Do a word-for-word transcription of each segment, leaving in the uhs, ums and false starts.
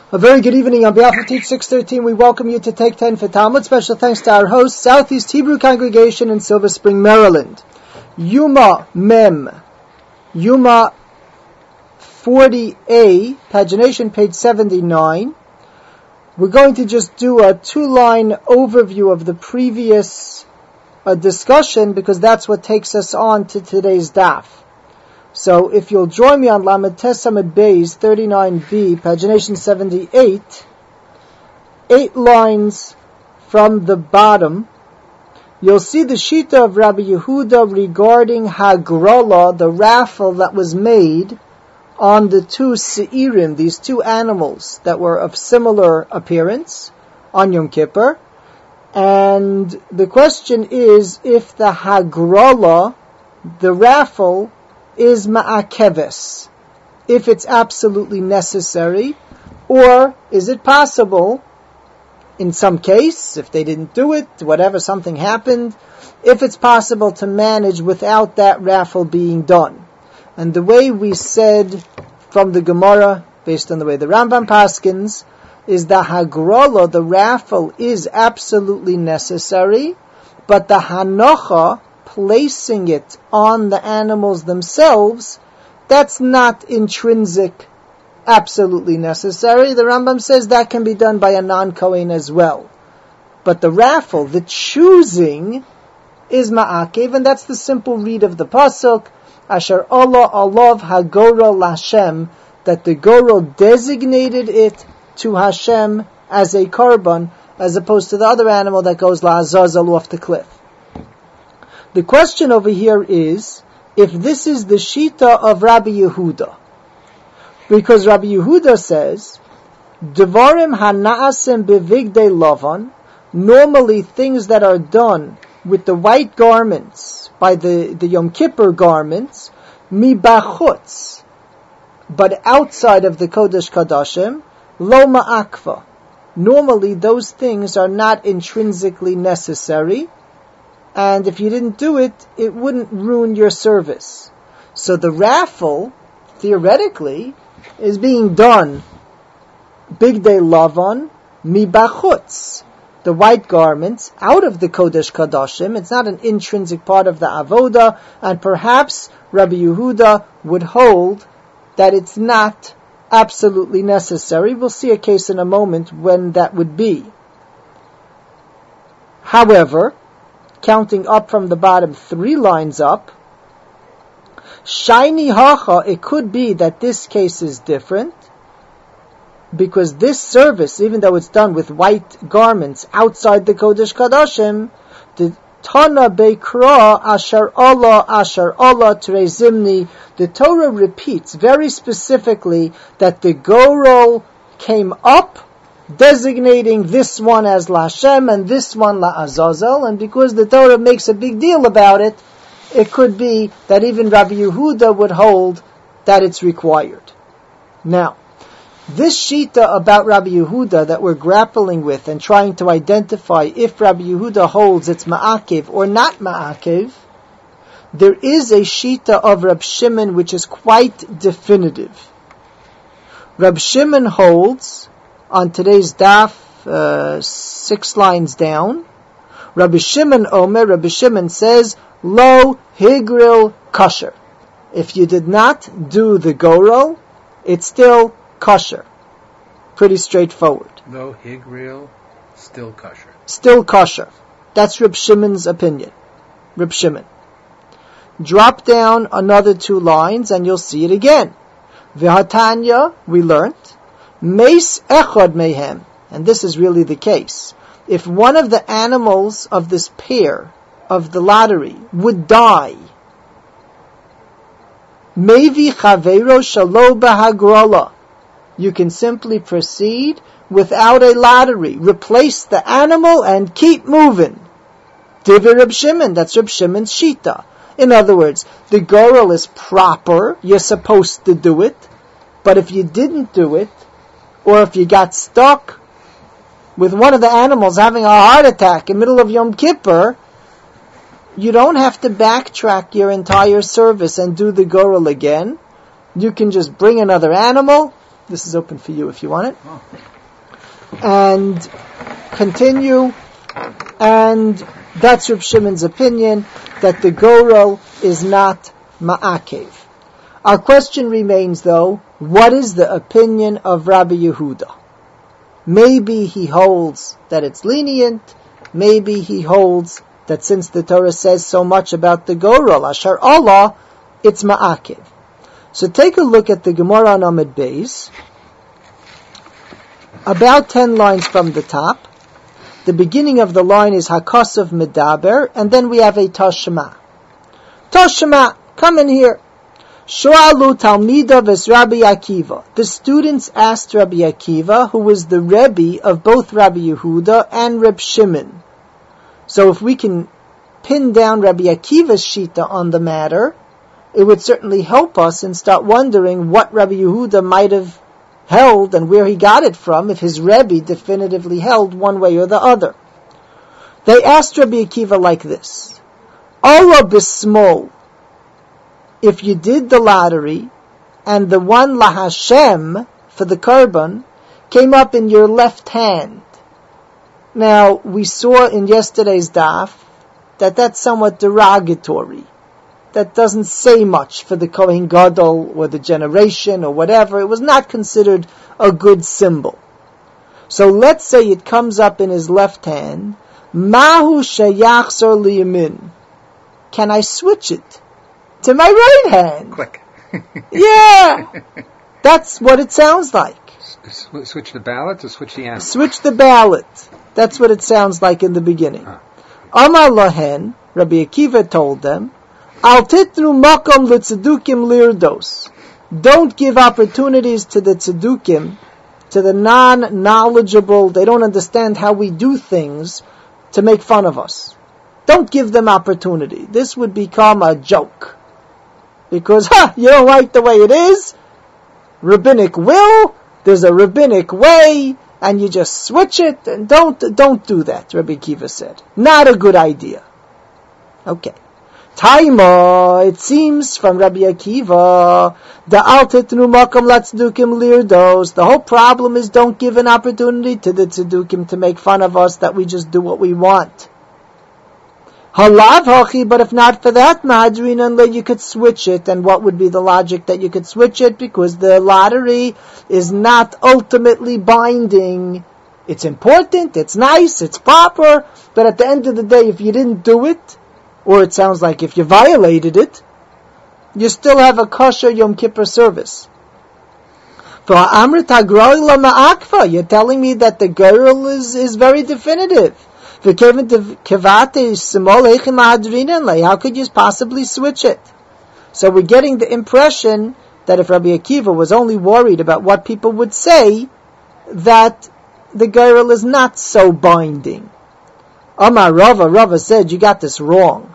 A very good evening. On behalf of Teach six thirteen, we welcome you to Take ten for Talmud. Special thanks to our host, Southeast Hebrew Congregation in Silver Spring, Maryland. Yuma Mem. Yuma forty A, pagination page seventy-nine. We're going to just do a two-line overview of the previous uh, discussion because that's what takes us on to today's daf. So if you'll join me on Lamed Tes Amud Beis thirty-nine B, pagination seventy-eight, eight lines from the bottom, you'll see the Shita of Rabbi Yehuda regarding Hagrala, the raffle that was made on the two Seirim, these two animals that were of similar appearance on Yom Kippur. And the question is if the Hagrala, the raffle, is ma'akeves, if it's absolutely necessary, or is it possible, in some case, if they didn't do it, whatever, something happened, if it's possible to manage without that raffle being done. And the way we said from the Gemara, based on the way the Rambam paskins, is the Hagrala, the raffle, is absolutely necessary, but the Hanocha, placing it on the animals themselves, that's not intrinsic, absolutely necessary. The Rambam says that can be done by a non-Kohen as well. But the raffle, the choosing, is ma'akev, and that's the simple read of the pasuk, Asher Allah alav hagora lashem, that the Gorel designated it to Hashem as a korban, as opposed to the other animal that goes la'azazel off the cliff. The question over here is, if this is the Shita of Rabbi Yehuda. Because Rabbi Yehuda says, Devarim hana'asim bevigdei lavan, normally things that are done with the white garments, by the, the Yom Kippur garments, mibachutz, but outside of the Kodesh Kadashim, lo ma'akva. Normally those things are not intrinsically necessary, and if you didn't do it, it wouldn't ruin your service. So the raffle, theoretically, is being done bigdei lavan mibachutz, the white garments, out of the Kodesh Kadashim. It's not an intrinsic part of the avoda, and perhaps Rabbi Yehuda would hold that it's not absolutely necessary. We'll see a case in a moment when that would be. However, counting up from the bottom three lines up, Shaini Hacha, it could be that this case is different, because this service, even though it's done with white garments outside the Kodesh Kadashim, the Tana Beikra Asher Allah Asher Allah Trezimni, the Torah repeats very specifically that the Gorel came up, designating this one as Lashem and this one La'azazel, and because the Torah makes a big deal about it, it could be that even Rabbi Yehuda would hold that it's required. Now, this Shita about Rabbi Yehuda that we're grappling with and trying to identify if Rabbi Yehuda holds it's Ma'akev or not Ma'akev, there is a Shita of Rab Shimon which is quite definitive. Rab Shimon holds, on today's daf, uh, six lines down, Rabbi Shimon Omer, Rabbi Shimon says, Lo higril kosher. If you did not do the gorel, it's still kosher. Pretty straightforward. Lo higril, still kosher. Still kosher. That's Reb Shimon's opinion. Reb Shimon. Drop down another two lines and you'll see it again. V'hatanya, we learnt, Meis echad mehem, and this is really the case. If one of the animals of this pair of the lottery would die, Mevi chaveiro shalo b'hagrala, you can simply proceed without a lottery, replace the animal and keep moving. Divrei Reb Shimon, that's Reb Shimon's Shita. In other words, the gorel is proper, you're supposed to do it, but if you didn't do it, or if you got stuck with one of the animals having a heart attack in the middle of Yom Kippur, you don't have to backtrack your entire service and do the gorel again. You can just bring another animal, This is open for you if you want it. Oh. And continue. And that's Reb Shimon's opinion, that the Gorel is not Ma'akev. Our question remains, though, what is the opinion of Rabbi Yehuda? Maybe he holds that it's lenient. Maybe he holds that since the Torah says so much about the Gorel, Asher Allah, it's Ma'akev. So take a look at the Gemara on Amud Beis, about ten lines from the top. The beginning of the line is Hakasav Medaber, and then we have a Tashma. Tashma, come in here. Shoalu Talmida ves Rabbi Akiva. The students asked Rabbi Akiva, who was the Rebbe of both Rabbi Yehuda and Reb Shimon. So if we can pin down Rabbi Akiva's shita on the matter, it would certainly help us and start wondering what Rabbi Yehuda might have held and where he got it from, if his Rebbe definitively held one way or the other. They asked Rabbi Akiva like this: Allah bismol, if you did the lottery and the one lahashem for the korban came up in your left hand. Now, we saw in yesterday's daf that that's somewhat derogatory. That doesn't say much for the Kohen Gadol or the generation or whatever. It was not considered a good symbol. So let's say it comes up in his left hand. Mahu sheyach sar liyamin. Can I switch it to my right hand? Click. Yeah, that's what it sounds like. S- switch the ballot or switch the animal? Switch the ballot. That's what it sounds like in the beginning. Huh. Amar lahen, Rabbi Akiva told them, Al titnu makom l'tzedukim lirdos. Don't give opportunities to the tzedukim, to the non-knowledgeable, they don't understand how we do things, to make fun of us. Don't give them opportunity. This would become a joke. Because, ha, you don't like the way it is? Rabbinic will, there's a rabbinic way, and you just switch it, and don't, don't do that, Rabbi Akiva said. Not a good idea. Okay. Taima, it seems from Rabbi Akiva, the altitnu makam latzedukim lirdos. The whole problem is don't give an opportunity to the tzedukim to make fun of us that we just do what we want. Halav hachi, but if not for that, madrin, unless you could switch it, and what would be the logic that you could switch it? Because the lottery is not ultimately binding. It's important, it's nice, it's proper, but at the end of the day, if you didn't do it, or it sounds like if you violated it, you still have a kosher Yom Kippur service. You're telling me that the girl is, is very definitive. How could you possibly switch it? So we're getting the impression that if Rabbi Akiva was only worried about what people would say, that the girl is not so binding. Amar Rava, Rava said, you got this wrong.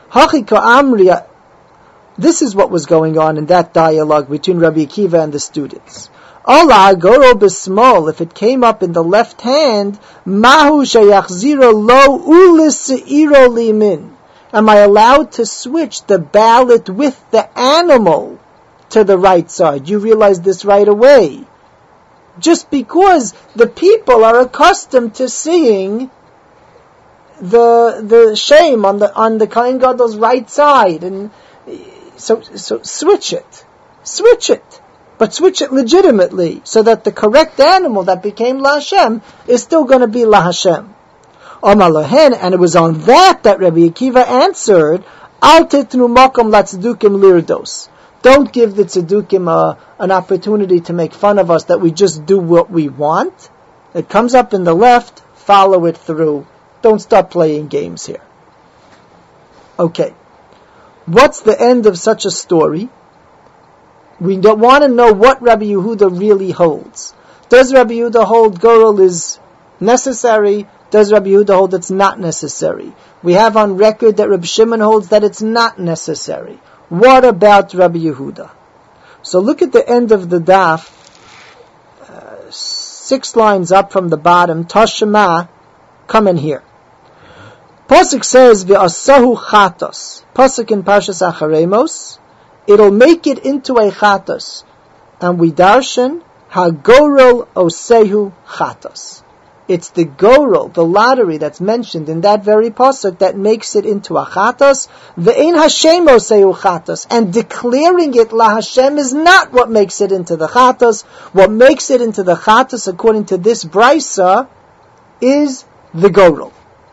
This is what was going on in that dialogue between Rabbi Akiva and the students. Allah goro bismol, if it came up in the left hand, mahu shayachzira lo ulisiro limin. Am I allowed to switch the ballot with the animal to the right side? You realize this right away. Just because the people are accustomed to seeing the the shame on the on the Kohen Gadol's right side, and so so switch it, switch it, but switch it legitimately, so that the correct animal that became La Hashem is still going to be La Hashem. Omar Lohen, and it was on that that Rabbi Akiva answered, Al titnu makom latzedukim lirdos. Don't give the tzedukim a, an opportunity to make fun of us that we just do what we want. It comes up in the left, follow it through. Don't start playing games here. Okay. What's the end of such a story? We don't want to know what Rabbi Yehuda really holds. Does Rabbi Yehuda hold Gorel is necessary? Does Rabbi Yehuda hold it's not necessary? We have on record that Rabbi Shimon holds that it's not necessary. What about Rabbi Yehuda? So look at the end of the daf, uh, six lines up from the bottom, Tashma, come in here. Pasuk says, V'asahu chatos. Pasuk in Parshas Acharemos, it'll make it into a chatos. And we darshan, Hagorol osehu chatos. It's the gorol, the lottery that's mentioned in that very pasuk that makes it into a chatos. Ve'ein Hashem osehu chatos. And declaring it la Hashem is not what makes it into the chatos. What makes it into the chatos, according to this brisa, is the gorol.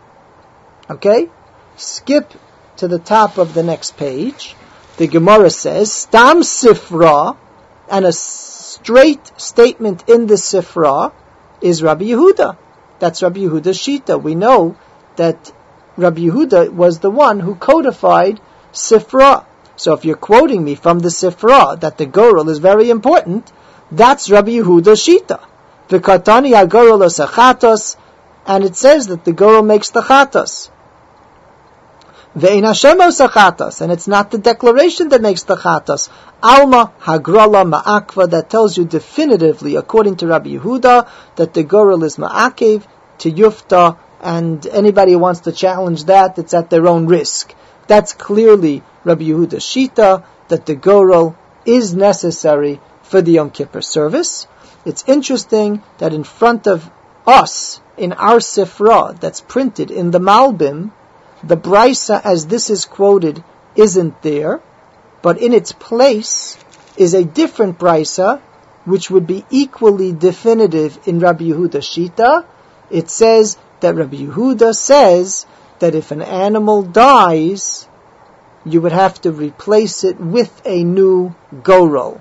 Okay? Skip to the top of the next page. The Gemara says, Stam Sifra, and a straight statement in the Sifra is Rabbi Yehuda. That's Rabbi Yehuda's Shita. We know that Rabbi Yehuda was the one who codified Sifra. So if you're quoting me from the Sifra, that the gorol is very important, that's Rabbi Yehuda's Shita. V'katani ha-gorol osechatos, and it says that the gorol makes the chatos. Ve'ein Hashem osechatos, and it's not the declaration that makes the chatos. Alma hagrala ma'akva, that tells you definitively, according to Rabbi Yehuda, that the gorol is ma'akev to yufta, and anybody who wants to challenge that, it's at their own risk. That's clearly Rabbi Yehuda's Shita, that the gorol is necessary for the Yom Kippur service. It's interesting that in front of us, in our Sifra, that's printed in the Malbim, the brisa, as this is quoted, isn't there, but in its place is a different brisa, which would be equally definitive in Rabbi Yehuda's Shita. It says that Rabbi Yehuda says that if an animal dies, you would have to replace it with a new gorol,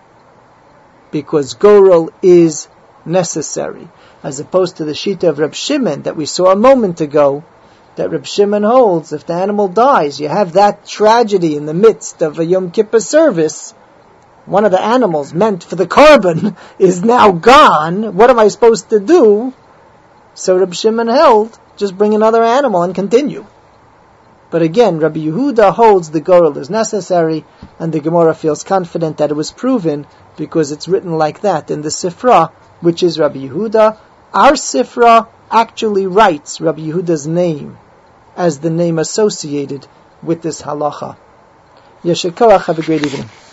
because gorol is necessary, as opposed to the Shita of Reb Shimon that we saw a moment ago, that Reb Shimon holds, if the animal dies, you have that tragedy in the midst of a Yom Kippur service, one of the animals meant for the korban is now gone, what am I supposed to do? So Reb Shimon held, just bring another animal and continue. But again, Rabbi Yehuda holds the gorol is necessary, and the Gemara feels confident that it was proven, because it's written like that in the Sifra, which is Rabbi Yehuda. Our Sifra actually writes Rabbi Yehuda's name as the name associated with this halacha. Yeshar Koach, have a great evening.